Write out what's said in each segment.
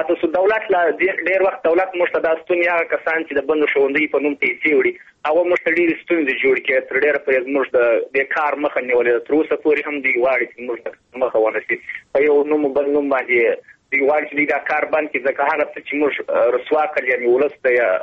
پاتې سو. دولت لا ډېر وخت دولت موږ ته دا ستونی هغه کسان چې د بندو ښوونځي په نوم پیسې وړي هغه موږ ته ډېرې ستونزې جوړې کړې. تر ډېره پورې زموږ د کار مخه نیولې ده. تر اوسه پورې هم دوی غواړي چې موږ مخه ونه شي په یو نوم بل نوم باندې دوی غواړي چې دا کار بند کړي ځکه هغه څه چې موږ رسوا کړل یعنې ولس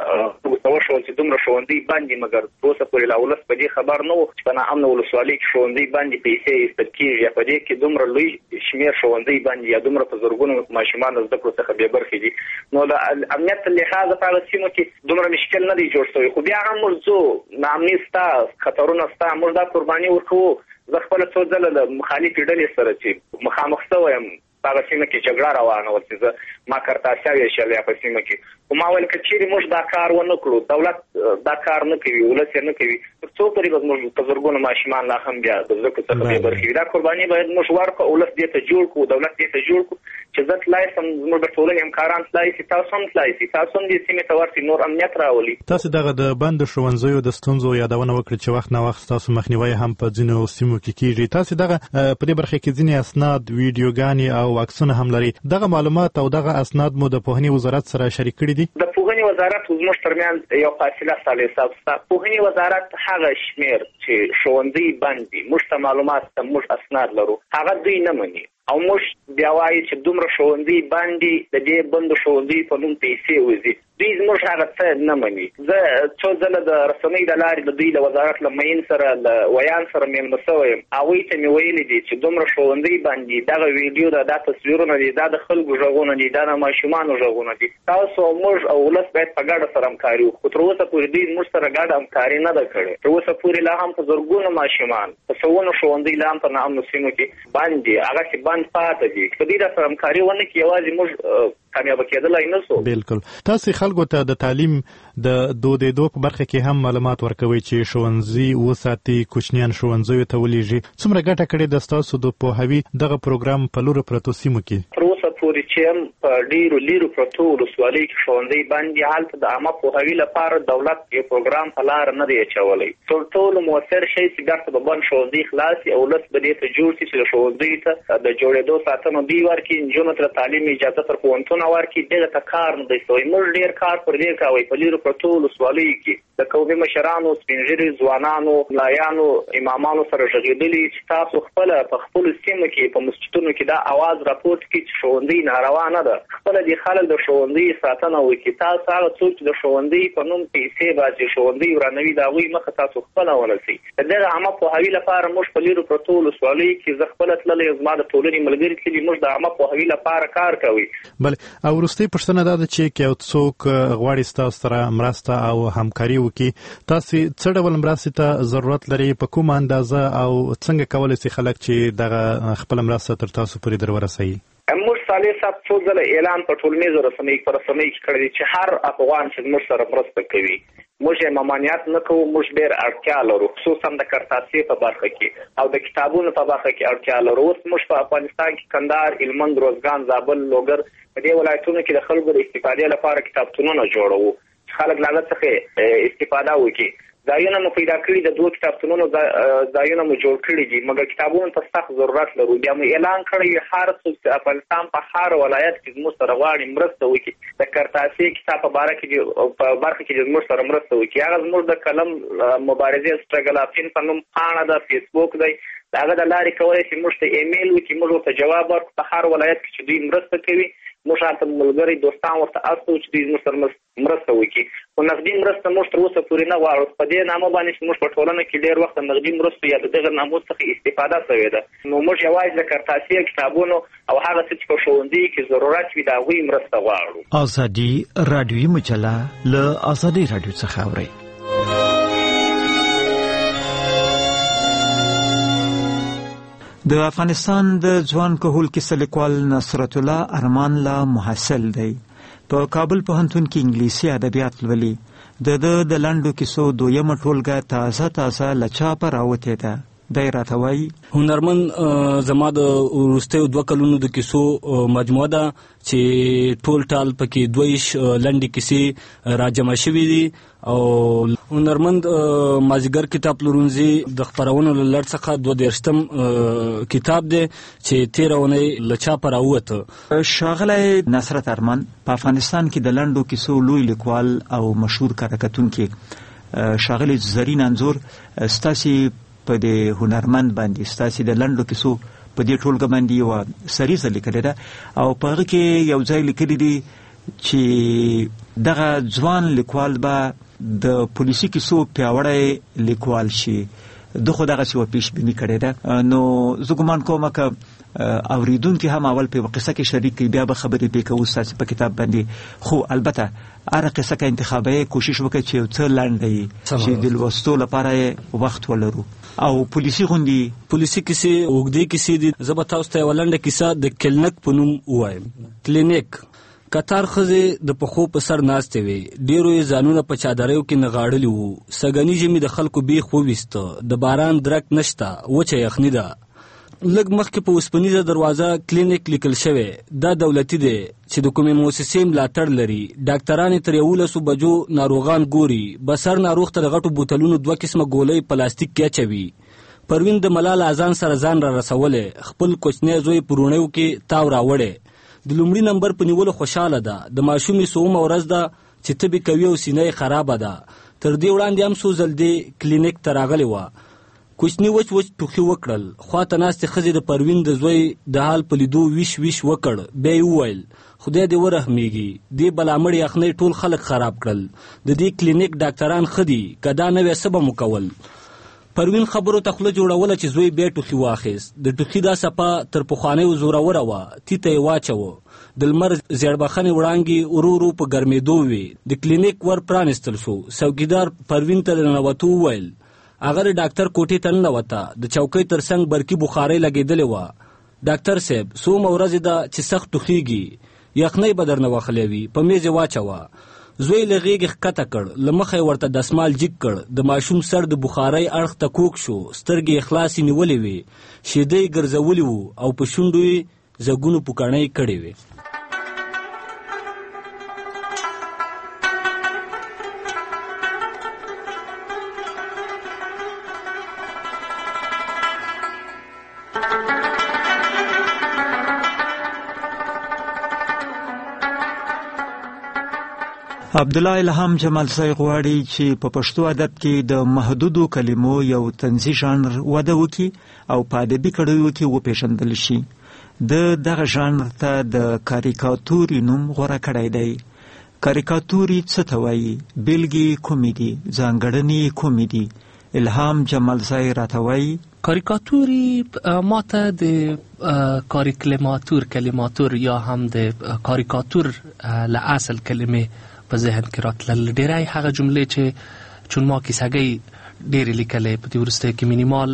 ته وشول چې دومره ښوونځي بند دي مګر تر اوسه پورې لا ولس په دې خبر نه و چې په ناامنه ولسوالۍ کې ښوونځي بند دي پیسې ایستل کېږي یا په دې کې دومره لوی شمېر ښوونځي بند دي یا دومره په زرګونو ماشومان د زده کړو څخه بې برخې دي. نو د امنیت له لحاظه په هغه سیمو کې دومره مشکل نه دی جوړ شوی خو بیا هم موږ ځو ناامني شته خطرونه شته موږ دا قرباني ورکوو. زه خپله څو ځله د مخالفې ډلې سره چې مخامخ شوی یم په هغه سیمه کې جګړه روانه وه چې زه ما کرتاسیا ویشل یا په سیمه کې خو ما ویل که چیرې موږ دا کار ونه کړو دولت دا کار نه کوي ولس یې نه کوي تر څو پورې به زموږ په زرګونو ماشومان لا هم بیا د زده کړو څخه بې برخې وي. دا قرباني باید موږ ورکړو ولس دې ته جوړ کړو دولت دې ته جوړ کړو چې زه تلای سم زموږ د ټولنې همکاران تلای شي تاسو هم تلای شي تاسو هم دې سیمې ته ورشئ نور امنیت راولي. تاسو دغه د بندو ښوونځیو د ستونزو یادونه وکړه چې وخت نه وخت تاسو مخنیوی هم په ځینو سیمو کې کیږي. تاسو دغه په دې برخه کې ځینې اسناد ویډیوګانې او عکسونه هم لري. دغه معلومات او دغه اسناد مو د پوهنې وزارت سره شریک کړي دي؟ د پوهنې وزارت زموږ ترمنځ یو فاصله ساله حساب شته. پوهنې وزارت هغه شمېر چې ښوونځي بند دي موږ ته معلومات ته موږ اسناد لرو هغه دوی نه مني او موږ بیا وایو چې دومره ښوونځي بند دي د دې بندو ښوونځي په نوم پیسې وځي دوی زموږ هغه څه نه مني. زه څو ځله د رسنۍ د لارې د دوی د وزارت له معین سره له ویان سره مېلمه شوی یم هغوی ته مې ویلي دي چې دومره ښوونځي بند دي دغه ویډیو ده دا تصویرونه دي دا د خلکو غږونه دي دا د ماشومانو غږونه دي تاسو موږ او ولس باید په ګډه سره همکاري وکړو. خو تر اوسه پورې دوی زموږ سره ګډه همکاري نه ده کړې. تر اوسه پورې لا هم په زرګونو ماشومان په سوونو ښوونځي لا هم په ناامنو سیمو کې بند دي هغسې بند پاتې دي. که دوی راسره همکاري ونه کړي یوازې موږ کامیابه کېدلی نه شو. بالکل. تاسو خلکو ته د تعلیم د دودېدو په برخه کې هم معلومات ورکوي چې ښوونځي وساتي کوچنیان ښوونځیو ته ولېږي. څومره ګټه کړې ده ستاسو د پوهاوي دغه پروګرام په لورو پرتو سیمو کې؟ تر اوسه پورې چې هم په ډېرو لیرو پرتو ولسوالیو کې ښوونځي بند دي هلته د عامه پوهاوي لپاره دولت یو پروګرام په لاره نه دی اچولی. تر ټولو مؤثر شی چې بیرته به بند ښوونځي خلاص شي او ولس به دې ته جوړ شي چې د ښوونځیو ته د جوړېدو ساتنه دوی ورکړي نجونو ته تعلیم اجازه تر پوهنتونه ورکړي دغه ته کار نه دی شوی. موږ ډېر کار پر دې کوی په لیرو پرتو ولسوالیو کې د قومي مشرانو سپین ږیري ځوانانو ملایانو امامانو سره غږېدلي چې تاسو خپله په خپلو سیمو کې په مسجدونو کې دا اواز راپورته کړي چې ښوونځي ناروا نه ده خپله دې خلک د ښوونځي ساتنه وکړي. تاسو هغه څوک چې د ښوونځي په نوم پیسې باسي ښوونځي ورانوي د هغوی مخه تاسو خپله ونیسئ. د دغه عامه پوهاوي لپاره موږ په لیرو پرتو ولسوالیو کې زه خپله تللی زما د ټولنې ملګري تللي موږ د عامه پوهاوي لپاره کار کوي. بله او وروستۍ پوښتنه دا ده چې یو څوک غواړي ستاسو سره مرسته او همکاري وکړي تاسو څه ډول مرستې ته ضرورت لري په کومه اندازه او څنګه کولی شي خلک چې دغه خپله مرسته تر تاسو پورې در ورسوي؟ موږ صالح صاحب څو ځله اعلان په ټولنیزو رسنیو کې کړی دی چې هر افغان چې زموږ سره مرسته کوي موږ یې ممانعت نه کوو. موږ ډېر اړتیا لرو خصوصا د کرتاسۍ په برخه کې او د کتابونو په برخه کې اړتیا لرو. اوس موږ په افغانستان کې کندهار هلمند روزګان زابل لوګر په دې ولایتونو کې د خلکو د استفادې لپاره کتابتونونه جوړوو چې خلک له هغه څخه استفاده وکړي. ځایونه مو پیدا کړي د 2 کتابتونونو ځایونه مو جوړ کړي دي مګر کتابونو ته سخت ضرورت لرو. بیا مو اعلان کړی هر څوک چې افغانستان په هر ولایت کې زموږ سره غواړي مرسته وکړي د کرتاسۍ کتاب په برخه کې زموږ سره مرسته وکړي. هغه زموږ د قلم مبارزې سټرګل افین په نوم پاڼه ده فیسبوک دی د هغه د لارې کولی شي موږ ته ایمیل وکړي موږ ورته جواب ورکړو په هر ولایت کې چې دوی مرسته کوي موږ هلته ملګري دوستان ورته استو چې دوی زموږ سره مرسته وکړي. خو نغدي مرسته موږ تر اوسه پورې نه غواړو. په دې نامه باندې چې موږ په ټولنه کې ډېر وخت د نغدي مرستو یا د دغه نامو څخه استفاده شوې ده نو موږ یوازې د کرتاسۍ کتابونو او هغه څه چې په ښوونځي کې ضرورت وي د هغوی مرسته غواړو. ازادي راډیویي مجله له ازادي راډیو څخه اورئ. د افغانستان د ځوان کهول کیسه لیکوال نصرت الله ارمان لا محصل دی. په کابل پوهنتون کې انګلیسي ادبیات لولي. د لنډو کیسو دویمه ټولګه تازه له چاپه راوتې ده. دی راته وایي هنرمند زما د وروستیو 2 کلونو د کیسو مجموعه ده چې ټول ټال پکې 22 لنډې کیسې راجمع شوي دي او هنرمند مازیګر کتاب پلورنځي د خپرونو له لړ څخه 22م کتاب دی چې 13 اونۍ له چاپه راووته. ښاغلی نصرت ارمان، په افغانستان کې د لنډو کیسو لوی لیکوال او مشهور کره کتونکی ښاغلی زرین انځور ستاسې په د هنرمند باندې ستاسې د لنډو کیسو په دې ټولګه باندې یوه سریزه لیکلې ده او په هغه کې یو ځای لیکلی دی چې دغه ځوان لیکوال به د پولیسي کیسو پیاوړی لیکوال شي. ده خو دغسې یوه پیشبیني کړې ده، نو زه ګمان کوم که اوریدونکي هم اول په قصه کې شریک کړي، بیا به خبرې پرې کوو ستاسې په کتاب باندې. خو البته هره قصه که انتخابوي کوشش وکړئ چې یو څه لنډه وي چې د لوستو لپاره یې وخت ولرو. او پولیسي غوندې پولیسي کیسې اوږدې کیسې دي. زه به تاسو ته یوه لنډه کیسه د کلینک په نوم ووایم. کلینک کتار ښځې د پښو په سر ناستې وې، ډېرو یې ځانونه په چادریو کې نغاړلي وو. سږني ژمي د خلکو بیخ وویسته، د باران درک نشته، وچه یخني ده. لږ مخکې په اوسپنیزه دروازه کلینیک لیکل شوی. دا دولتي دی چې د کومې مؤسسې ملاتړ لري. ډاکټرانې تر 11 بجو ناروغان ګوري. بسر ناروغ ته د غټو بوتلونو 2 قسمه ګولۍ پلاستیک کې اچوي. پروین د ملال اذان سره ځان را رسولی، خپل کوچنی زوی په روڼیو کې تاو راوړی. د لومړي نمبر په نیولو خوشحاله ده. د ماشومې 100مه ورځ ده چې تبې کوي او سینه یې خرابه ده. تر دې وړاندې هم څو ځل دې کلینیک ته راغلې وه. کوچني وچ ټوخي وکړل. خواته ناستې ښځې د پروین د زوی د حال په لیدو ویش وکړ. بیا یې وویل خدای دې ورحمیږي، دې بلامړې یخنۍ ټول خلک خراب کړل. د دې کلینیک ډاکټران ښه دي، که دا نه وی څه به مو کول. پروین خبرو ته خوله جوړوله چې زوی بیا ټوخي واخیست. د ټوخي دا څپه تر پخوانیو زوروره وه. تیته یې واچوه. د لمر زیړبخنې وړانګې ورو ورو په ګرمېدو وې. د کلینیک ور پرانیستل شو. څوکیدار پروین ته د ننوتو وویل. هغه د ډاکټر کوټې ته ننوته. د چوکۍ تر څنګ برقي بخارۍ لګېدلې وه. ډاکټر صاحب 100 ورځې ده چې سخت ټوخیږي، یخنۍ به درنه وخلی وي، په میز یې واچوه. زوی له غېږې ښکته کړ، له مخه یې ورته دسمال جګ کړ. د ماشوم سر د بخارۍ اړخ ته کوږ شو، سترګې یې خلاصې نیولې وې، شیدې یې ګرځولي وو او په شونډو یې زګونو پوکڼۍ کړې وې. عبدالله الهام جمالزی غواړي چې په پښتو ادب کې د محدودو کلمو یو طنزي ژانر وده وکړي او په ادبي کړیو کې وپېژندل شي. د دغه ژانر ته د کاریکاتوري نوم غوره کړی دی. کاریکاتوري څه ته وایي؟ بیلګې کومې دي؟ ځانګړنې کومې دي؟ الهام جمالزی راته وایي کاریکاتوری ما ته د کلماتور یا هم د کاریکاتور له اصل کلمې په ذهن کې راتلل. ډیری هغه جملې چې چون ما کیسهګۍ ډېرې لیکلې په دې وروستیو کې مینیمال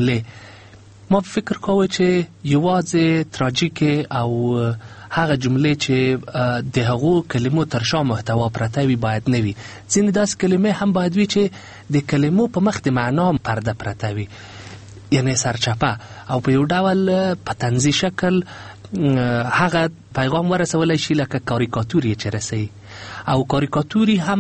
جملې، ما فکر کوه چې یوازې تراجیکې او هغه جملې چې د هغو کلمو تر شا محتوا پرته وي باید نه وي. ځینې داسې کلمې هم باید وي چې د کلمو په مخ د معنا پرده پرته وي، یعنی سرچپه او په یو ډول په طنزي شکل هغه پیغام ورسولی شي لکه کاریکاتوري چې رسوي. او کاریکاتوري هم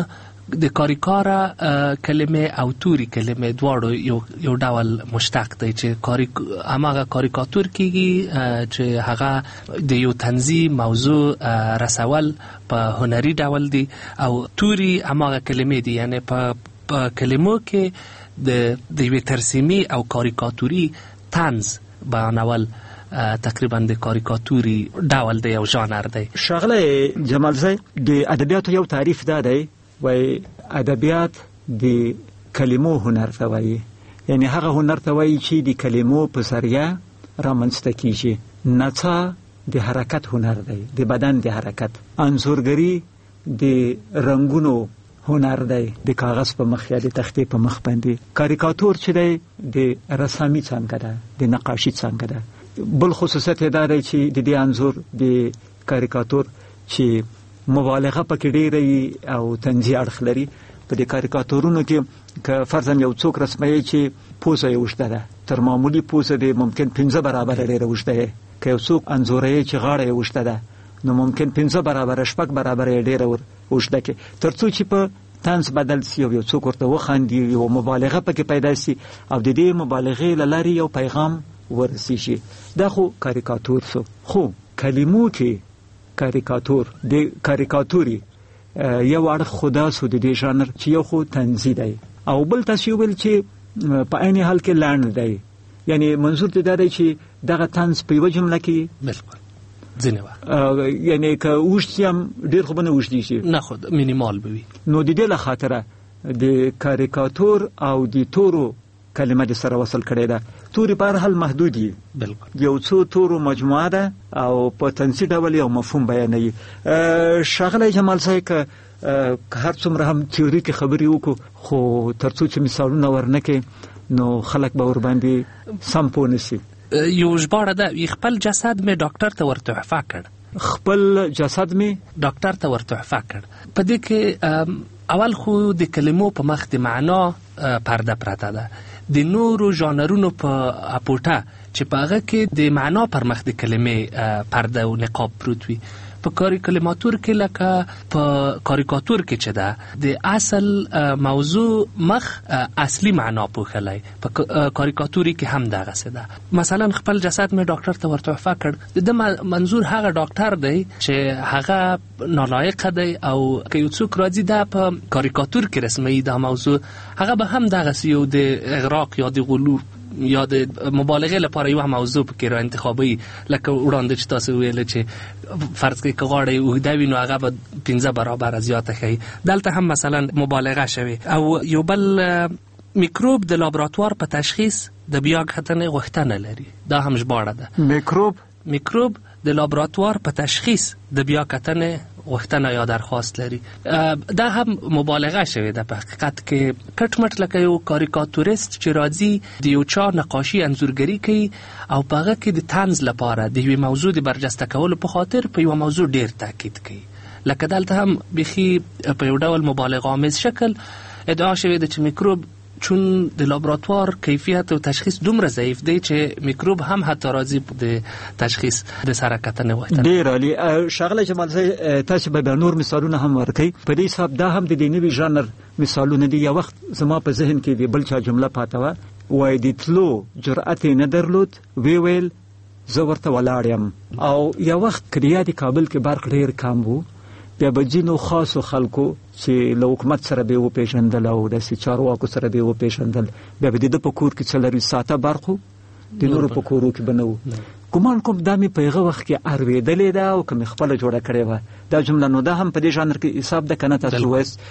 د کاریکاره کلمې او توري کلمې دواړو یو ډول مشتق دی چې هماغه کاریکاتور کېږي چې هغه د یو طنزي موضوع رسول په هنري ډول دی، او توري هماغه کلمې دي، یعنی په کلمو کې د یوې ترسیمي او کاریکاتوري طنز بیانول تقریبا د کاریکاتوري ډول دی، یو ژانر دی. ښاغلی جمالزی د ادبیاتو یو تعریف دا دی، وای ادبیات د کلمو هنر ته وایي، یعنی هغه هنر ته وایي چې د کلمو په ذریعه رامنځته کیږي. نڅا د حرکت هنر دی، د بدن د حرکت. انځورګري د رنګونو هنر دی، د کاغذ په مخ یا د تختې په مخ باندې. کاریکاتور چې دی د رسامي څانګه ده، د نقاشي څانګه ده. بل خصوصیت دا دی چې د دې انځور د کاریکاتور چې مبالغه پکې ډېره او طنزي اړخ لري. په دې کاریکاتورونو کې که فرضاً یو څوک رسموي چې پوزه یې اوږده ده، تر معمولي پوزه دی ممکن 15 برابره ډېره اوږده وي. که یو څوک انځوروي چې غاړه یې اوږده ده نو ممکن 15 برابره 6 برابره ډېره اوږده کړي، تر څو چې په طنز بدل سي او یو څوک ورته وخاندي، یو مبالغه پکې پیدا سي او د دې مبالغې له لارې یو پیغام ورسیږي. دا خو کاریکاتور شو. خو کلمو کې کاریکاتور د کاریکاتوري یو اړخ خدا سو د دې ژانر چې یو خو طنزي دی او بل تاسو ویل چې په عین حال کې لاند دی، یعنی منظور دې دا دی چې دغه طنز په یو جمله کې بالکل ځینې وخت یعنی که اوږد هم ډېر خو به نه اوږدې شي، نه خود مینیمال به وي. نو د دې له خاطره د کاریکاتور او د تورو کلمه د سره وصل کړی ده. توري په هر حال محدود دي، بالکل یو څو تورو مجموعه ده او په طنزي ډول یو مفهوم بیانوي. ښاغلی جمال صاحب که هر څومره هم تیوري کې خبرې وکړو خو تر څو چې مثالونه ورنکړي نو خلک به ورباندې سم پوه نه شي. یو ژباړه ده، خپل جسد مې ډاکټر ته ورتحفه کړ. خپل جسد مې ډاکټر ته ورتحفه کړ. په دې کې اول خو د کلمو په مخ د معنا پرده پرته ده، د نورو ژانرونو په اپوټه چې په هغه کې د معنا پر مخ د کلمې پرده او نقاب پروت وي. په کاریکاتور کې لکه په کاریکاتور کې چې ده د اصل موضوع مخ اصلي معنا پوښلی، په کاریکاتوري کې هم دغه څه ده. مثلا خپل جسد مې ډاکټر ته ورتحفه کړ، د منظور هغه ډاکټر دی چې هغه نالایق دی او که یو څوک راځي دا په کاریکاتور کې رسمي دا موضوع، هغه به هم دغه څه یو د اغراق یا د غلو یا د مبالغه لپاره یو موضوع کې را انتخابي، لکه وړاندې چې تاسو ویل چې فرض کړئ که غاړه اوږده وي نو هغه به 15 برابره زیاته ښیي، دلته هم مثلا مبالغه شوي. او یو بل میکروب د لابراتوار په تشخیص د بیاکتنې غوښتنه لري، دا هم ژباړه ده. میکروب د لابراتوار په تشخیص د بیاکتنې غوښتنه یا درخواست لري. دا هم مبالغه شوی ده په حقیقت کې. کټ مټ لکه یو کاریکاتوریست چې راځي د یو چا نقاشي انځورګري کوي او په هغه کې د طنز لپاره د یوې موضوع د برجسته کولو په خاطر په یو موضوع ډیر تاکید کوي. لکه دلته هم بخي په یو ډول مبالغه آمیز شکل ادعا شوی ده چې میکروب چون د لابراتوار کیفیت او تشخیص دومره ضعیف دی چې میکروب هم حتی راځي د تشخیص د سره کتنې وخت. ډیر عالی. ښاغلی جمال صاحب تاسو به نور مثالونه هم ورکړئ. په دې حساب دا هم د دې نوي ژانر مثالونه دي. یو وخت زما په ذهن کې د بل چا جمله پاته وه، وایي د تلو جرأت نه درلود، ویل زه ورته ولاړ یم. او یو وخت کډیا د کابل کې برق ډیر کم وو، بیا به ځینو خاصو خلکو چې له حکومت سره به وپېژندل او داسې چارواکو سره به وپېژندل، بیا به د ده په کور کې څلورویشت ساعته برق و، د نورو په کورو کې به نه و. ګمان کوم دا مې په هغه وخت کې اورېدلې ده او که مې خپله جوړه کړې وه دا جمله. نو دا هم په دې ژانر کې حساب ده که نه؟ تاسو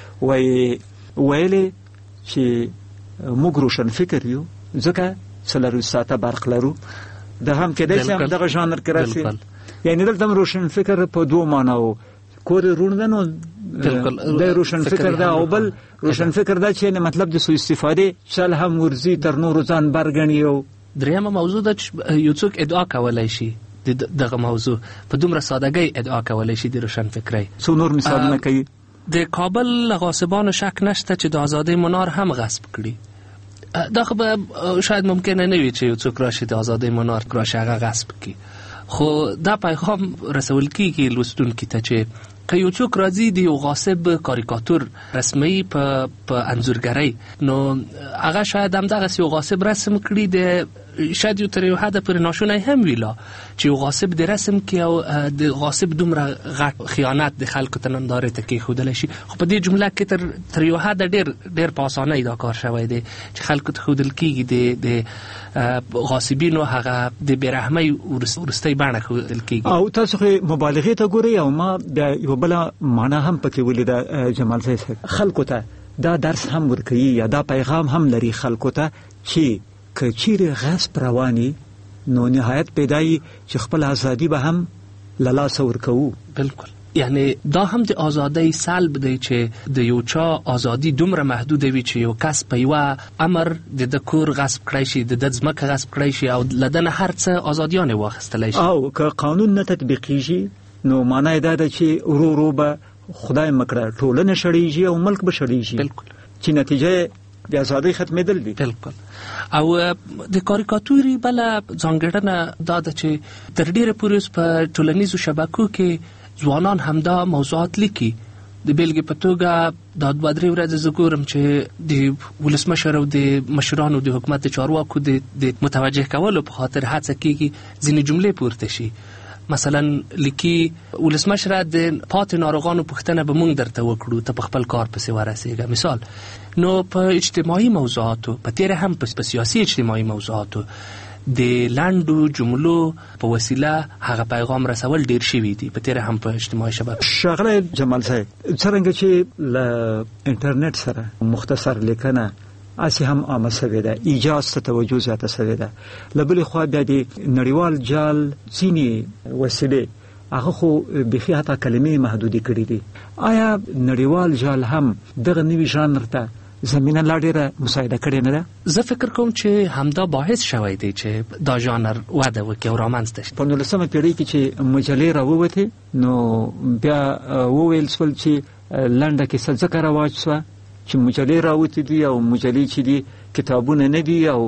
ویلې چې موږ روشن فکر یو ځکه څلورویشت ساعته برق لرو. دا هم کېدای شي هم دغه ژانر کې راشي. یعنې دلته هم روشن فکر په دوه معناو، کور روڼ نو د روشن فکر ده او بل روشن فکر ده چې مطلب د سوء استفاده چل هم ورزي تر نور ځان برګنی. او دریمه موضوع ده چې یو څوک ادعا کولای شي دغه موضوع په دومره سادهګۍ ادعا کولای شي د روشن فکرۍ. څو نور مثالونه کوي. د کابل غاصبانو شک نشته چې د آزادۍ منار هم غصب کړي. دا خو شاید ممکنه نه وي چې یو څوک راشي د آزادۍ منار راشي هغه غصب کړي، خو دا پیغام رسول کیږي لوستونکي ته چې که یو څوک راځي د یو غاصب کاریکاتور رسمي په انځورګرۍ نو هغه شاید هم دغه یو غاصب رسم کړي، د شاید یو تر یو حده پورې ناشونی هم ویلا چې یو غاصب د رسم کې او د غاصب دومره غټ خیانت د خلکو ته نندارې ته کېښودلی شي. خو په دې جمله کې تر یو حده ډېر په اسانۍ دا کار شوی دی چې خلکو ته ښودل کېږي د غاصبینو هغه د بېرحمۍ وروستۍ بڼه ښودل کېږي. او تاسو خو مبالغې ته ګورئ او ما بیا یوه بله معنا هم پکې ولیده جمال صاحب، خلکو ته دا درس هم ورکوي یا دا پیغام هم لري خلکو ته چې که چیرې غصب رواني نو نهایت پیدایي چې خپل ازادي به هم له لاسه ورکوو. بالکل. یعنی دا هم د ازادۍ سلب دی چې د یو چا ازادي دومره محدوده وي چې یو کس په یوه امر د کور غصب کړی شي، د ځمکه غصب کړی شي او له دنه هر څه ازادیانې واخیستلی شي. او که قانون نه تطبیقیږي نو معنا یې دا ده چې ورو ورو به خدای مکړه ټولنه شړیږي او ملک به شړیږي. بالکل. چې نتیجه د ازادۍ ختمېدل دي. بالکل. او د کاریکاتوري بل ځانګړنه دا ده چې تر ډیره پورې په ټولنیزو شبکو کې ځوانان همدا موضوعات لیکي. د بیلګې په توګه دا 2-3 ورځې زه ګورم چې د ولسمشر او د مشرانو د حکومت چارواکو د متوجه کولو په خاطر هڅه کیږي ځینې جملې پورته شي. مثلا لیکي ولسمشر د پاتې ناروغانو پوښتنه به مونږ درته وکړو، ته په خپل کار پسې ورسېږه. مثال نو په اجتماعي موضوعاتو، په تیره هم په سیاسي اجتماعي موضوعاتو د لاندو جملو په وسیله هغه پیغام رسول ډیر شوی دی، په تیره هم په اجتماعي شبکه. شغله جمال صاحب څنګه چې ل انټرنیټ سره مختصر لیکنه اسی هم عامه شوې ده، ایجاز ته توجه زیاته شوې ده. لبلې خو بیا د نړیوال جال ځینې وسیلې هغه خو بخي حتی کلمې محدودې کړې دي. آیا نړیوال جال هم دغه نوي ژانر ته زمينه لا ډیره مساعده کړې نه ده؟ زه فکر کوم چې همدا باعث شوی دی چې دا ژانر وده وکړي او رامنځته شي. په 19مه پیړۍ کې چې مجلې راووتې نو بیا وویل شول چې لنډه کیسه ځکه رواج شوه چې مجلې راوتې دي او مجلې چې دي کتابونه نه دي او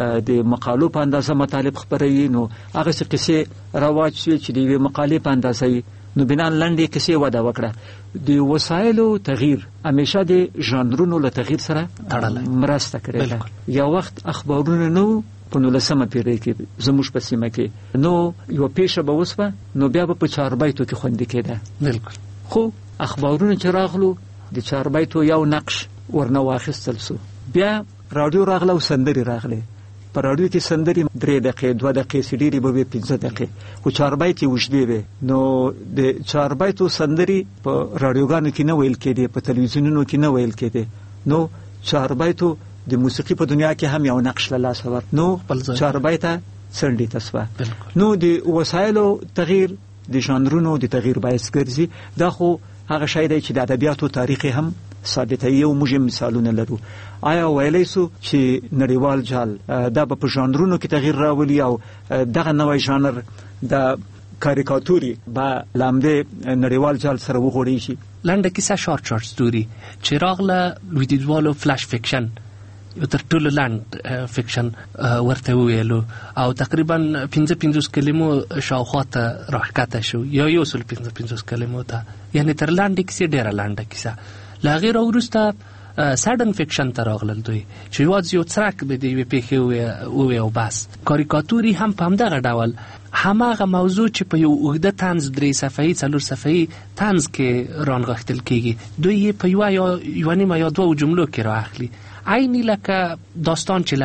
د مقالو په اندازه مطالب خپروي، نو هغه څه کیسې رواج شوې چې د یوې مقالې په اندازه نو بنا لنډې کیسې وده وکړه. د وسایلو تغییر همیشه د ژانرونو له تغییر سره مرسته کړې ده. یو وخت اخبارونه نو په 19مه پیړۍ کې زموږ په سیمه کې نو یو پیښه به وسوه نو بیا به په چاربیتو کې خوندي کېده. بالکل. خو اخبارونه چې راغلو د چاربیتو یو نقش ورنه واخیستل شو. بیا رادیو راغله او سندري راغله. په رادیو کې سندري 3 دقیقې 2 دقیقې سړي به 15 دقیقې، خو چاربیت وشدي وي. نو د چاربیتو سندري په رادیوګانو کې نه ویل کېدي، په تلویزیونونو کې نه ویل کېدي. نو چاربیتو د موسیقي په دنیا کې هم یو نقش له لاس ور. نو چاربیته څنډي تسوه. نو د وسایلو تغییر د ژانرونو د تغییر باعث ګرځي. دا خو هغه شی دی چې د ادبیاتو تاریخ هم ثابتوي او موږ مثالونه لرو. آیا ویلی سو چې نړیوال جال دا په ژانرونو کې تغییر راولي او دغه نوی ژانر د کاریکاتوري با لامده نړیوال جال سره وغوړي شي؟ لنډه کیسه شارټ ستوري چې راغله لویدیځوالو فلاش فکشن یو تر ټولو لاند فکشن ورته ویلو او تقریبا 55 کلمو شاوخوا ته راښکته شو، یو سل 55 کلمو ته، یعنی تر لاندې کیسې ډیره لنډه کیسه. لا غیر وروسته ساډن فکشن ته راغلل دوی چې یوازې یو څرک به د یوې پیښې ووی او بس. کاریکاتوري هم په همدغه ډول هماغه موضوع چې په یو اوږده طنز 3 صفحې 4 صفحې طنز کې رانغښتل کېږي، دوی په یو نیمه یا 2 جملو کې رااخلي، عیني لکه داستان چې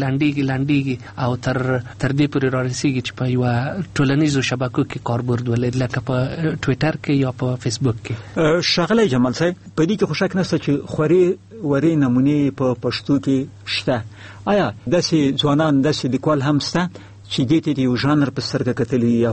لنډیږي او تر دې پورې رارسیږي چې په یو ټولنیزو شبکو کې کاربرد ولري، لکه په ټویټر کې یا په فیسبوک کې. شغله جمال صاحب په دې کې خو شک نشته چې خوري وری نمونه په پښتو کې شته. آیا داسې ځوانان داسې لیکوال هم شته چې دې ته یو ژانر په سترګه کتلي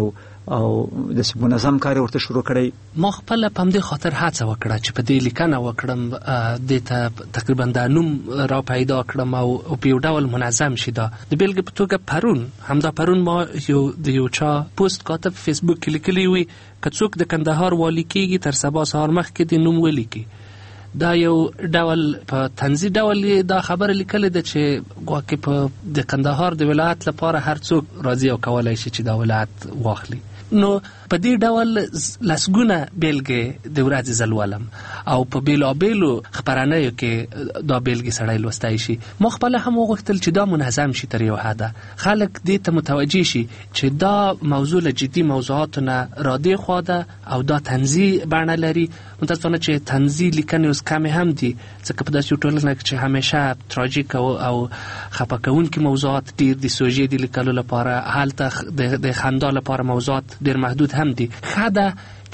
او د منظم کار ورته شروع کړی؟ ما خپل په همدې خاطر هڅه وکړه چې په دې لیکنه وکړم، د ته تقریبا د نوم را پیدا کړم او په یو ډول منظم شي. دا د بیلګې په توګه پرون ما یو چا پوسټ کاته په فیسبوک کې لیکلی وي که څوک د کندهار والی کېږي تر سبا سهار مخکې د نوم ولیکي. دا یو ډول په تنزي ډول دا خبره لیکلې ده چې ګواکې په د کندهار د ولایت لپاره هر څوک راځي او کولای شي چې دا ولایت واخلي. نو په دې ډول لسګونه بیلګې د ورځې زلولم او په بیلابیلو خبرانیو کې دا بیلګې سړی لوستی شي. ما خپل هم وغوښتل چې دا منظم شي تر یو حده، خلک دې ته متوجه شي چې دا موضوع له جدي موضوعاتو نه را دې خوا ده او دا طنزي بڼه لري. متاسفانه چې طنزي لیکنې اوس کمې هم دي، ځکه په داسې ټولنه کې چې همیشه تراژیک او خفه کوونکي موضوعات ډېر دي، سوژې د لیکلو لپاره هلته د خندا لپاره موضوعات ډېر محدود هم دي. ښه ده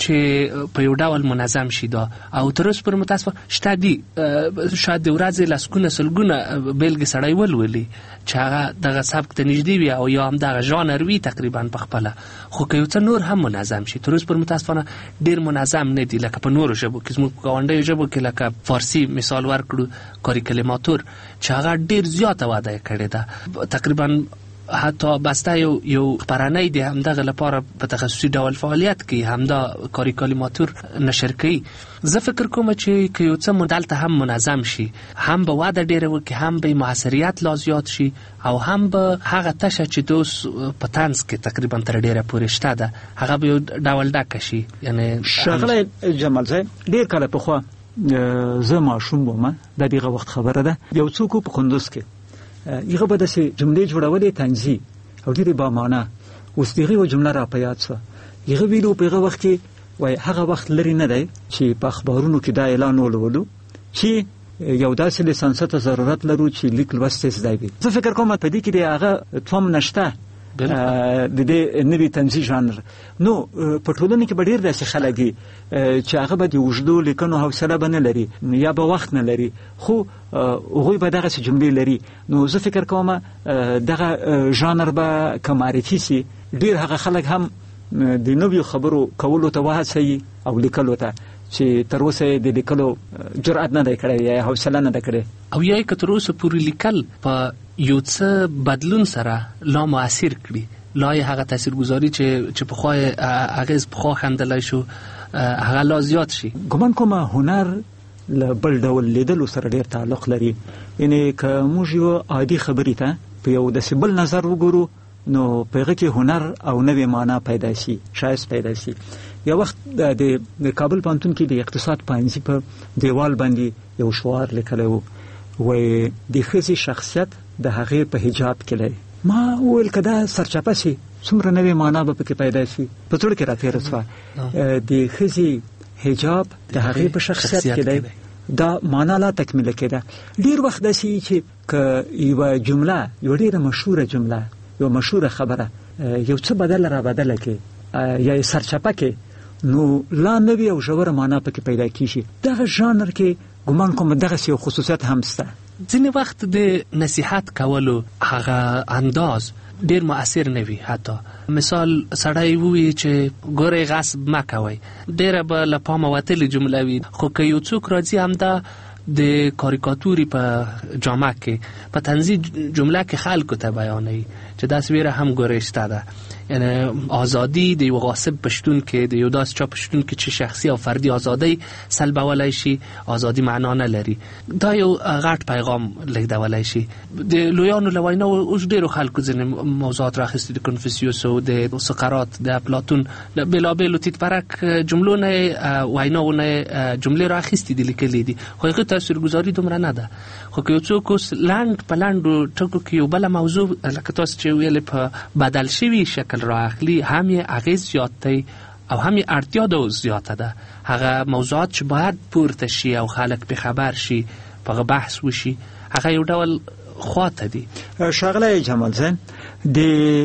چې په یو ډول منظم شي دا او تر اوسه پورې متاسفانه شته دي، شاید د ورځې لسګونه سلګونه بیلګې سړی ولولي چې هغه دغه سبک ته نږدې وي او یا هم دغه ژانر وي تقریبا په خپله، خو که یو څه نور هم منظم شي. تر اوسه پورې متاسفانه ډېر منظم نه دي لکه په نورو ژبو کې. زموږ په ګاونډیو ژبو کې لکه فارسي مثال ورکړو، کاریکلماتور چې هغه ډېر زیاته وده کړې ده، تقریبا حتی بسته یو خبرنۍ دی همدغه لپاره په تخصصي ډول فعالیت کوي، همدا کاری کلیماتور نشر کوي. زه فکر کوم چې یو څه دلته هم منظم شي، هم به وده ډیره وکړي، هم به محصریت لا زیات شي، او هم به هغه تشه چې دوس په طنز کې تقریبا تر ډیره پورې شته ده هغه به یو ډول ډکه شي. یعنی ښاغلی جمال صاحب، ډیر کله پخوا زه ماشوم وم، د دغه وخت خبره ده، یو څوک په کندوز کې هغه به داسې جملې جوړولې طنزي او ډېرې بامانه. اوس دغه یوه جمله را په یاد شوه، هغه ویلو په هغه وخت کې وایي هغه وخت لرې نه دی چې په اخبارونو کې دا اعلان ولولو چې یو داسې لیسانسه ته ضرورت لرو چې لیک لوست زده وي. زه فکر کوم په دې کې د هغه توم نشته د دې نوي طنزي ژانر. نو په ټولنه کې به ډېر داسې خلک دي چې هغه به د اوږدو لیکنو حوصله به نه لري یا به وخت نه لري، خو هغوی به دغسې جملې لري. نو زه فکر کوم دغه ژانر به که معرفي سي، ډېر هغه خلک هم د نویو خبرو کولو ته وهڅوي او لیکلو ته، چې تر اوسه د لیکلو جرأت نه دی کړی یا حوصله نه ده کړې، او یا یې که تر اوسه پورې لیکل په یو څه بدلون سره لا مؤثر کړي، لا یې هغه تاثیرګذاري چې پخوا اغېز پخوا ښندلی شو هغه لا زیات شي. ګمان کوم هنر له بل ډول لیدلو سره ډېر تعلق لري. یعنې که موږ یو عادي خبرې ته په یو داسې بل نظر وګورو نو په هغه کې هنر او نوې معنا پیدا شي، ښایست پیدا شي. یو وخت د کابل پوهنتون کې د اقتصاد پوهنځي په دیوال باندې یو شعار لیکلی و، وایي د ښځې شخصیت د هغې په حجاب کې لري. ما وویل که دا سرچپه شي څومره نوې معنا به پکې پیدا شي. په زړه کې راتېره شوه د ښځې حجاب د هغې په شخصیت کې دی، دا معنا لا تکمیله کېده. ډېر وخت داسې چې که یوه جمله، یوه ډېره مشهوره جمله، یو مشهوره خبره یو څه بدله را بدله کې یا یې سرچپه کې، نو لا نوې او ژوره معنا پکې پیدا کېږي. دغه ژانر کې ګمان کوم دغسې یو خصوصیت هم شته. ځینې وخت د نصیحت کولو هغه انداز ډېر مؤثر نه وي. حتی مثال سړی ووایي چې ګورئ غصب مه کوئ، ډېره به له پامه وتلې جمله وي، خو که یو څوک راځي همدا د کاریکاتوري په جامه کې په طنزي جمله کې خلکو ته بیانوي چې داسې ویره هم ګورئ شته ده. یعنی ازادي د یو غاصب پشتون کې، د یو داس چا پشتون کې چې شخصي او فردي ازادي سلبولی شي، ازادي معنا نه لري. دا یو غټ پیغام لیږدولی شي. د لویانو له ویناو اوس ډېرو خلکو ځینې موضوعات راخیستي، د کنفوسیوس او د سقراط، د افلاطون، له بېلابېلو تیت پرک جملو نه ویناو نه جملې راخیستي دي، لیکلي دي، خو هغې تاثیرګذاري دومره نه ده. خو که یو څوک اوس لنډ په لنډو ټکو کې یو بله موضوع لکه تاسو چې ویلې په بدل شوي شکل را اخلي، هم یې اغېز زیات دی او هم یې اړتیا د اوس زیاته ده. هغه موضوعات چې باید پورته شي او خلک پې خبر شي، په هغه بحث وشي، هغه یو ډول خواته دي. ښاغلی جمال صاحب، د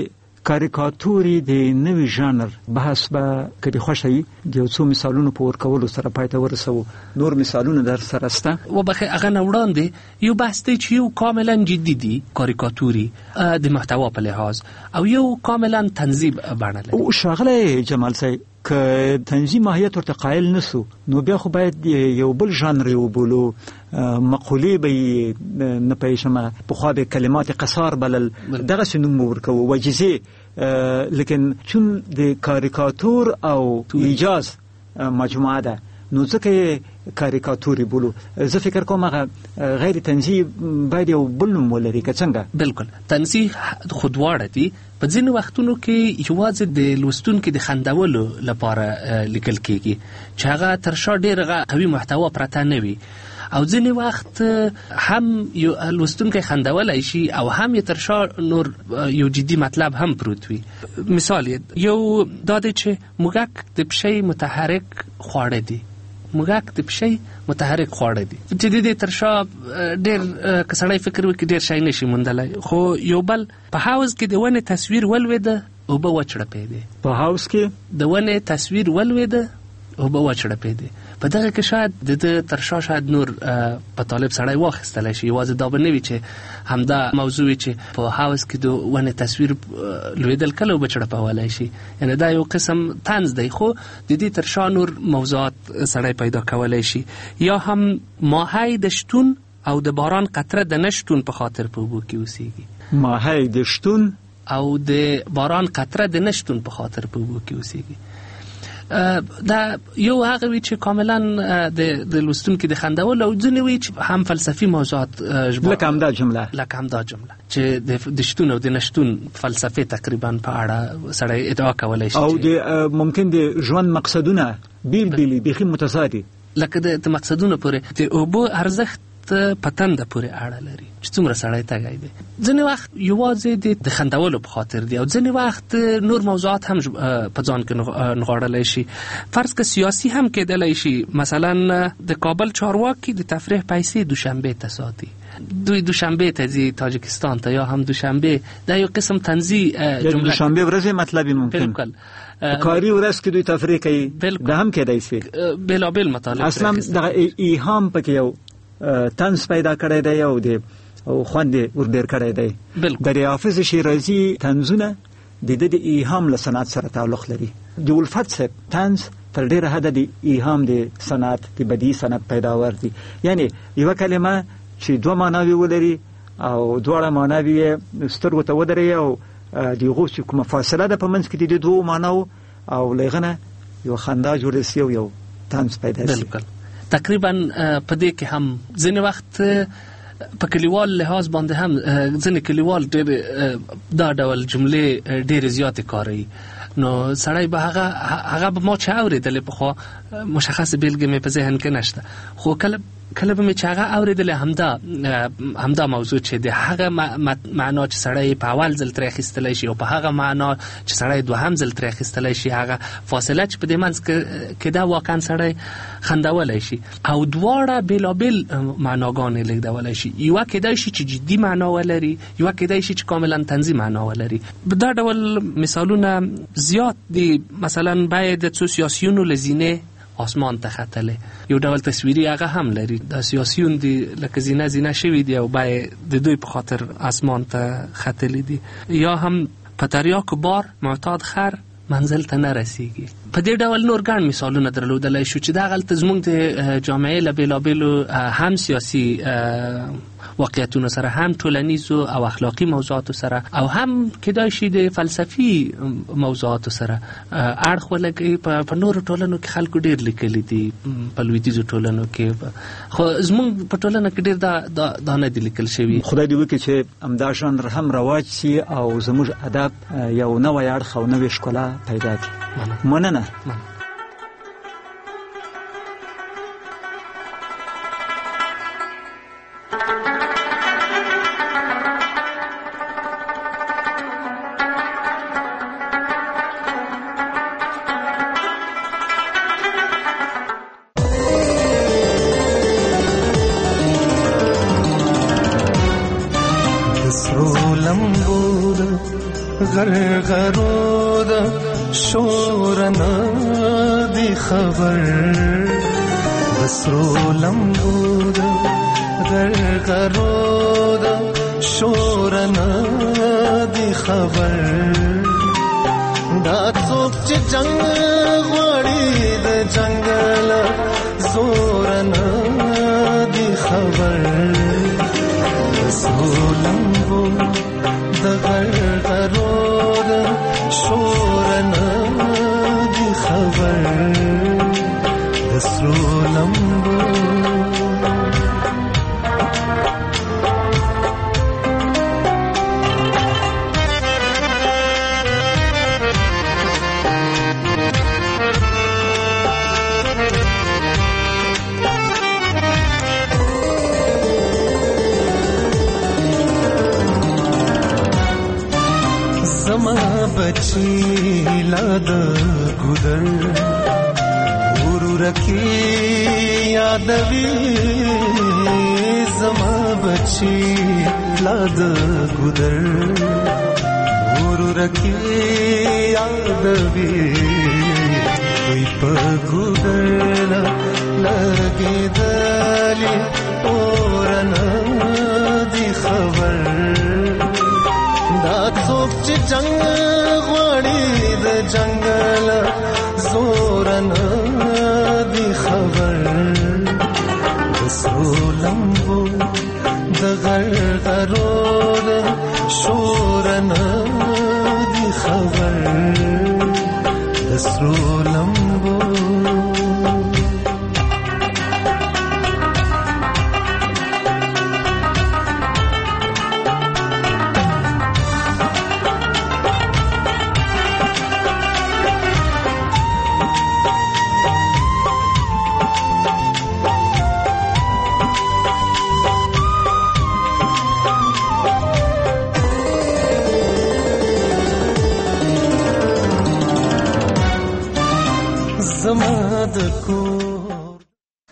کاریکاتوري د نوي ژانر بحث به که دې خوښه وي د یو څو مثالونو په ورکولو سره پای ته ورسوو. نور مثالونه در سره شته؟ وبخښئ، هغه نه وړاندې یو بحث دی چې یو کاملا جدي دي کاریکاتوري د محتوا په لحاظ، او یو کاملا طنزي بڼه لري. ښاغلی جمال صاحب، که طنزي ماهیت ورته قایل نسو نو بیا خو باید یو بل ژانر یې وبولو. مقولې به یې نه پوهېږم، پخوا به کلمات قصار بلل، دغسې نوم به ورکوو، وجیزې. لیکن چون د کاریکاتور او ایجاز مجموعه ده نو ځکه یې کاریکاتوري بولو. زه فکر کوم هغه غیر طنزي باید یو بل نوم ولري که څنګه؟ بلکل، طنزي خو دواړه دي. په ځینې وختونو کې یوازې د لوستونکي د خندولو لپاره لیکل کېږي چې هغه تر شا ډېره قوي محتوا پرته نه وي، او ځینې وخت هم یو لوستونکی خندولی شي او هم یې تر شا نور یو جدي مطلب هم پروت وي. مثال یو دا دی چې موږک د پشۍ متحرک خواړه دي، موږک د پشۍ متحرک خواړه دي، چې د دې تر شا ډېر که سړی فکر وکړي ډېر شی نشي موندلی. خو یو بل په حوض کې د ونې تصویر ولوېده، اوبه وچړپېدې. په حوض کې د ونې تصویر ولوېده، اوبه وچړپېدې. په دغه کې شاید د تر شا شاید نور په طالب سړی واخیستلی شي، یوازې دا به نه وي چې همدا موضوع وي چې په حوض کې د ونې تصویر لوېدل کله اوبه چړپولی شي. یعنې دا یو قسم طنز دی، خو د دې تر شا نور موضوعات سړی پیدا کولی شي. یا هم ماهی د شتون او د باران قطره د نشتون په خاطر په اوبو کې اوسېږي. ماهی د شتون او د باران قطره د نشتون په خاطر په اوبو کې اوسېږي. دا یو هغه وی چې کاملا د لوستونکو د خندول او ځنې وی چې هم فلسفي موضوعات لکه همدا جمله چې د شتون او د نشتون فلسفي تقریبا په اړه سړی ادعا کولای شي او د ممکن د ژوند مقصدونه بیل بيخي متضادي لکه د مقصدونو پورې د اوبو ارزښت پتند پورې اړه لري چې څومره سړی تګای دی. ځینې وخت یوازې د خندولو په خاطر دی او ځینې وخت نور موضوعات هم په ځان کې نغاړلی شي. فرض که سیاسي هم کېدلی شي، مثلا د کابل چارواکي د تفریح پیسې دوشنبه ته ساتي، دوی دوشنبه ته ځي تاجکستان ته یا هم دوشنبه دا یو قسم تنزی جمله دوشنبه ورځ مطلبي ممکن بالکل کاری ورځ کې دوی تفریح کوي دا هم کېدای شي. بلابل مطالب اصلا د ایهام پکې یو تنس پیدا کړی دی او د خوند ورډیر کړی دی. د حافظ شیرازي تنزونه د ایهام له صنعت سره تعلق لري. د الفت صاحب تنز تر ډیره حد د ایهام د صنعت د بدیع صنعت پیداوار دي. یعنی یو کلمه چې دوه معناوي ولري او دواړه معناوي سترګو ته ودرې او دغه چې کومه فاصله ده په منځ کې د دوه معناو او لغنه یو خندا جوړ شي او یو تنز پیدا شي. بالکل تقریبا په دې کې هم ځینې وخت په کلیوال لحاظ باندې هم ځینې کلیوال ډېر دا ډول جملې ډېرې زیاتې کاروي. نو سړی به هغه به ما چې اورېدلې پخوا مشخص بیلګې مې په ذهن کې نشته، خو کله به مې چې هغه اورېدلې همدا موضوع چې د هغه معنا چې سړی په اول ځل ترې اخیستلی شي او په هغه معنا چې سړی دوهم ځل ترې اخیستلی شي، هغه فاصله چې په دې منځ کې دا واقعا سړی خندولی شي او دواړه بېلابېل معناګانې لېږدولی شي. یوه کېدای شي چې جدي معنا ولري، یوه کېدای شي چې کاملا طنزي معنا ولري. دا ډول مثالونه زیات دي. مثلا باید د څو سیاسیونو له زینې آسمان ته ختلی، یو ډول تصویري هغه هم لري. د سیاسیون دي لکه زینه شوي دي او باید د دوی په خاطر آسمان ته ختلی دي. یا هم په تریاکو بار معتاد خر منزل ته نه رسیږي. په دې ډول نور ګڼ مثالونه درلودلی شو چې دغلته زموږ د جامعې له بېلابېلو هم سیاسي واقعیتونو سره، هم ټولنیزو او اخلاقی موضوعاتو سره او هم کېدای شي د فلسفي موضوعاتو سره اړخ ولګي. په نورو ټولنو کې خلکو ډېر لیکلي دي، په لویدیځو ټولنو کې، خو زموږ په ټولنه کې ډېر دا نه دي لیکل شوي. خدای دې وکړي چې همدا ژانر هم رواج شي او زموږ ادب یو نوی اړخ او نوې ښکلا پیدا کړي. مننه. غرغرود شورنا دی خبر بسرو لمبود غرغرود شورنا دی خبر دا څوک چې جنگ غوړي د جنگل زورنا دی خبر بسرو لمبود غرغرود شورنا دی خبر دسرو لمبو बची लाद गुदर गुरु रखी यादवी जमा बची लाद गुदर गुरु रखी यादवी कोई पगुदर लगे दली ओरन दी खबर دا څوک چې جنگ غوړي د جنگل زورن دی خبر